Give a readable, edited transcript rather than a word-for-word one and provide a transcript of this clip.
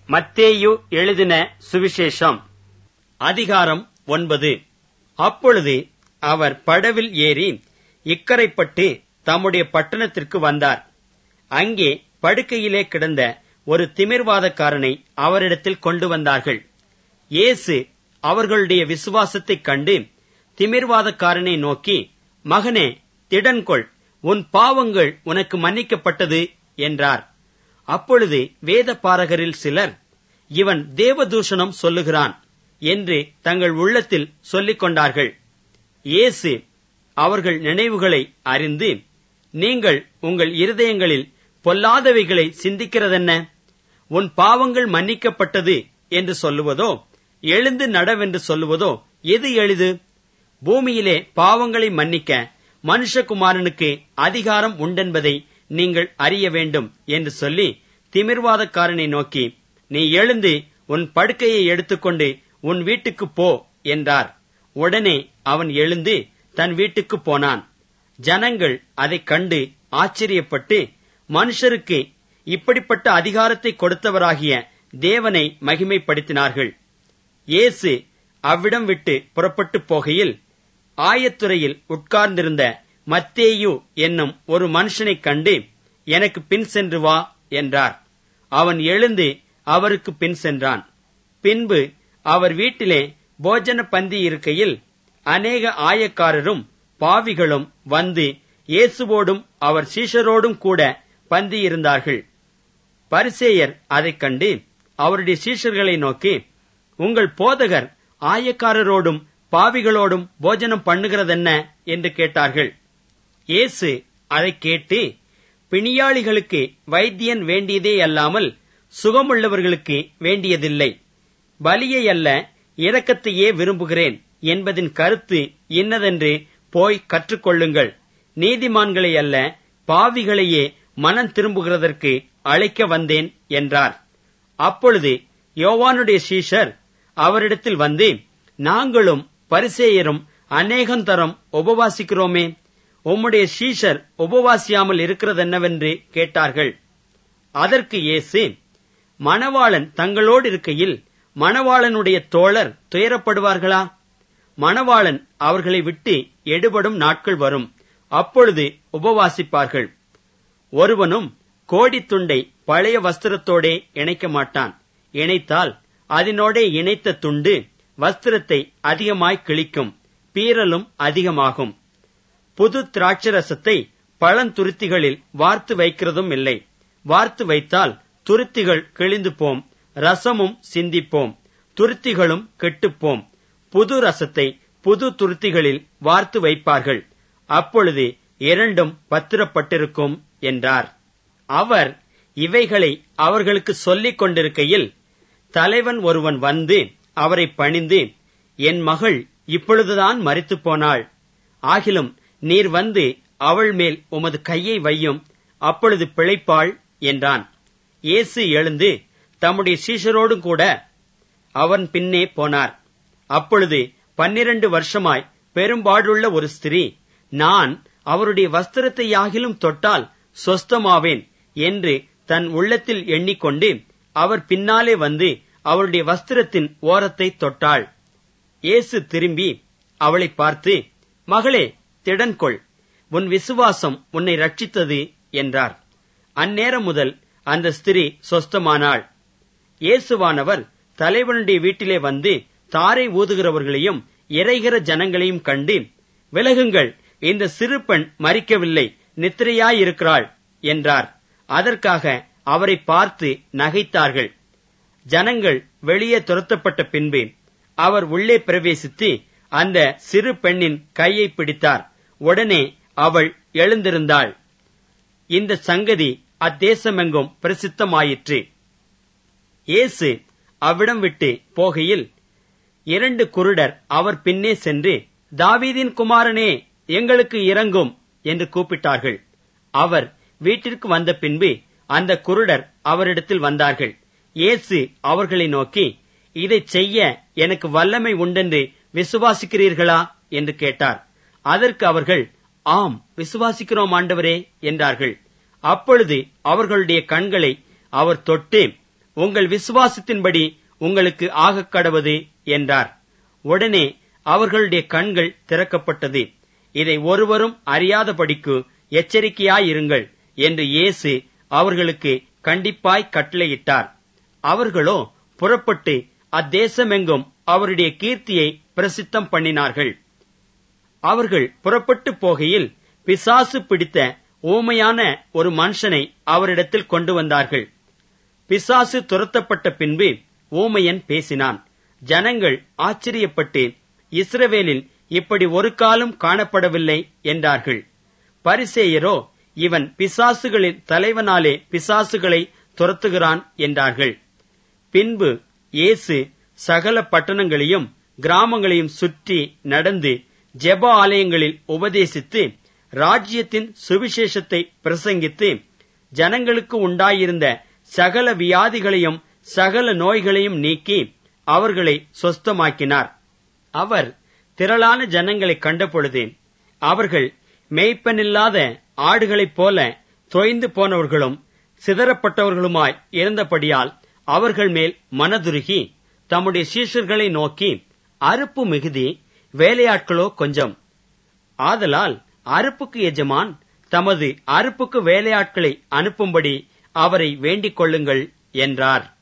மத்தேயு எழுதின சுவிசேஷம் அதிகாரம் 9. அப்பொழுது அவர் படவில் ஏறி இக்கரைப்பட்டு தம்முடைய பட்டணத்திற்கு வந்தார். அங்கே படுக்கையிலே கிடந்த ஒரு திமிர்வாதக்காரனை அவரிடத்தில் கொண்டு வந்தார்கள். இயேசு அவர்களுடைய விசுவாசத்தைக் கண்டு திமிர்வாதக்காரனை நோக்கி, மகனே, திடன்கொள், உன் பாவங்கள் உனக்கு மன்னிக்கப்பட்டது என்றார். அப்பொழுது வேத பாரகரில் சிலர், இவன் தேவதூஷணம் சொல்லுகிறான் என்று தங்கள் உள்ளத்தில் சொல்லிக் கொண்டார்கள். இயேசு அவர்கள் நினைவுகளை அறிந்து, நீங்கள் உங்கள் இருதயங்களில் பொல்லாதவைகளை சிந்திக்கிறதென்ன? உன் பாவங்கள் மன்னிக்கப்பட்டது என்று சொல்லுவதோ, எழுந்து நடவென்று சொல்லுவதோ எது எளிது? பூமியிலே பாவங்களை மன்னிக்க மனுஷகுமாரனுக்கு அதிகாரம் உண்டென்பதை நீங்கள் அறிய வேண்டும் என்று சொல்லி திமிர்வாதக்காரனை நோக்கி, நீ எழுந்து உன் படுக்கையை எடுத்துக்கொண்டு உன் வீட்டுக்குப் போ என்றார். உடனே அவன் எழுந்து தன் வீட்டுக்குப் போனான். ஜனங்கள் அதைக் கண்டு ஆச்சரியப்பட்டு, மனுஷருக்கு இப்படிப்பட்ட அதிகாரத்தை கொடுத்தவராகிய தேவனை மகிமைப்படுத்தினார்கள். இயேசு அவ்விடம் விட்டு புறப்பட்டு போகையில் ஆயத்துறையில் உட்கார்ந்திருந்த மத்தேயு என்னும் ஒரு மனுஷனைக் கண்டு, எனக்கு பின் சென்று வா என்றார். அவன் எழுந்து அவருக்கு பின் சென்றான். பின்பு அவர் வீட்டிலே போஜன பந்தி இருக்கையில் அநேக ஆயக்காரரும் பாவிகளும் வந்து இயேசுவோடும் அவர் சீஷரோடும் கூட பந்தியிருந்தார்கள். பரிசேயர் அதைக் கண்டு அவருடைய சீஷர்களை நோக்கி, உங்கள் போதகர் ஆயக்காரரோடும் பாவிகளோடும் போஜனம் பண்ணுகிறதென்ன என்று கேட்டார்கள். இயேசு அதைக் கேட்டு, பிணியாளிகளுக்கு வைத்தியன் வேண்டியதே அல்லாமல் சுகமுள்ளவர்களுக்கு வேண்டியதில்லை, பலியை அல்ல இரக்கத்தையே விரும்புகிறேன் என்பதின் கருத்து இன்னதென்று போய் கற்றுக்கொள்ளுங்கள். நீதிமான்களை அல்ல பாவிகளையே மனம் திரும்புகிறதற்கு அழைக்க வந்தேன் என்றார். அப்பொழுது யோவானுடைய சீஷர் அவரிடத்தில் வந்து, நாங்களும் பரிசேயரும் அநேகந்தரம் உபவாசிக்கிறோமே, உம்முடைய சீஷர் உபவாசியாமல் இருக்கிறதென்னவென்று கேட்டார்கள். அதற்கு இயேசு, மணவாளன் தங்களோடு இருக்கையில் மணவாளனுடைய தோழர் துயரப்படுவார்களா? மணவாளன் அவர்களை விட்டு எடுபடும் நாட்கள் வரும், அப்பொழுது உபவாசிப்பார்கள். ஒருவனும் கோடித்துண்டை பழைய வஸ்திரத்தோடே இணைக்க மாட்டான். இணைத்தால் அதனோடே இணைத்த துண்டு வஸ்திரத்தை அதிகமாய் கிழிக்கும், பீறலும் அதிகமாகும். புது திராட்சரசத்தை பழந்துருத்திகளில் வார்த்து வைக்கிறதும் இல்லை. வார்த்து வைத்தால் துருத்திகள் கிழிந்து போம், ரசமும் சிந்திப்போம், துருத்திகளும் கெட்டுப்போம். புது ரசத்தை புது துருத்திகளில் வார்த்து வைப்பார்கள், அப்பொழுது இரண்டும் பத்திரப்பட்டிருக்கும் என்றார். அவர் இவைகளை அவர்களுக்கு சொல்லிக் கொண்டிருக்கையில் தலைவன் ஒருவன் வந்து அவரை பணிந்து, என் மகள் இப்பொழுதுதான் மரித்துப் போனாள். ஆகிலும் நீர் வந்து அவள் மேல் உமது கையை வையும், அப்பொழுது பிழைப்பாள் என்றான். இயேசு எழுந்து தம்முடைய சீஷரோடும் கூட அவன் பின்னே போனார். அப்பொழுது 12 வருஷமாய் பெரும்பாடுள்ள ஒரு ஸ்திரீ, நான் அவருடைய வஸ்திரத்தையாகிலும் தொட்டால் சொஸ்தமாவேன் என்று தன் உள்ளத்தில் எண்ணிக்கொண்டு அவர் பின்னாலே வந்து அவருடைய வஸ்திரத்தின் ஓரத்தை தொட்டாள். இயேசு திரும்பி அவளை பார்த்து, மகளே, திடன்கொள், உன் விசுவாசம் உன்னை ரட்சித்தது என்றார். அந்நேரம் முதல் அந்த ஸ்திரீ சொஸ்தமானாள். இயேசுவானவர் தலைவனுடைய வீட்டிலே வந்து தாரை ஊதுகிறவர்களையும் இறைகிற ஜனங்களையும் கண்டு, விலகுங்கள், இந்த சிறு பெண் மரிக்கவில்லை, நித்திரையாயிருக்கிறாள் என்றார். அதற்காக அவரை பார்த்து நகைத்தார்கள். ஜனங்கள் வெளியே துரத்தப்பட்ட பின்பு அவர் உள்ளே பிரவேசித்து அந்த சிறு பெண்ணின் கையை பிடித்தார். உடனே அவள் எழுந்திருந்தாள். இந்த சங்கதி அத்தேசமெங்கும் பிரசித்தமாயிற்று. இயேசு அவ்விடம் விட்டு போகையில் 2 குருடர் அவர் பின்னே சென்று, தாவீதின் குமாரனே, எங்களுக்கு இரங்கும் என்று கூப்பிட்டார்கள். அவர் வீட்டிற்கு வந்த பின்பு அந்த குருடர் அவரிடத்தில் வந்தார்கள். இயேசு அவர்களை நோக்கி, இதைச் செய்ய எனக்கு வல்லமை உண்டென்று விசுவாசிக்கிறீர்களா என்று கேட்டார். அதற்கு அவர்கள், ஆம், விசுவாசிக்கிறோம் ஆண்டவரே என்றார்கள். அப்பொழுது அவர்களுடைய கண்களை அவர் தொட்டு, உங்கள் விசுவாசத்தின்படி உங்களுக்கு ஆகக் கடவது என்றார். உடனே அவர்களுடைய கண்கள் திறக்கப்பட்டது. இதை ஒருவரும் அறியாதபடிக்கு எச்சரிக்கையாயிருங்கள் என்று இயேசு அவர்களுக்கு கண்டிப்பாய் கட்டளையிட்டார். அவர்களோ புறப்பட்டு அத்தேசமெங்கும் அவருடைய கீர்த்தியை பிரசித்தம் பண்ணினார்கள். அவர்கள் புறப்பட்டு போகையில் பிசாசு பிடித்த ஊமையான ஒரு மனுஷனை அவரிடத்தில் கொண்டு வந்தார்கள். பிசாசு துரத்தப்பட்ட பின்பு ஊமையன் பேசினான். ஜனங்கள் ஆச்சரியப்பட்டு, இஸ்ரவேலில் இப்படி ஒரு காலம் காணப்படவில்லை என்றார்கள். பரிசேயரோ, இவன் பிசாசுகளின் தலைவனாலே பிசாசுகளை துரத்துகிறான் என்றார்கள். பின்பு இயேசு சகல பட்டணங்களையும் கிராமங்களையும் சுற்றி நடந்து ஜெப ஆலயங்களில் உபதேசித்து ராஜ்யத்தின் சுவிசேஷத்தை பிரசங்கித்து ஜனங்களுக்கு உண்டாயிருந்த சகல வியாதிகளையும் சகல நோய்களையும் நீக்கி அவர்களை சொஸ்தமாக்கினார். அவர் திரளான ஜனங்களை கண்டபொழுது அவர்கள் மேய்ப்பனில்லாத ஆடுகளைப் போல தொய்ந்து போனவர்களும் சிதறப்பட்டவர்களுமாய் இருந்தபடியால் அவர்கள் மேல் மனதுருகி தம்முடைய சீஷர்களை நோக்கி, அறுப்பு மிகுதி, வேலையாட்களோ கொஞ்சம். ஆதலால் அறுப்புக்கு எஜமான் தமது அறுப்புக்கு வேலையாட்களை அனுப்பும்படி அவரை வேண்டிக் கொள்ளுங்கள் என்றார்.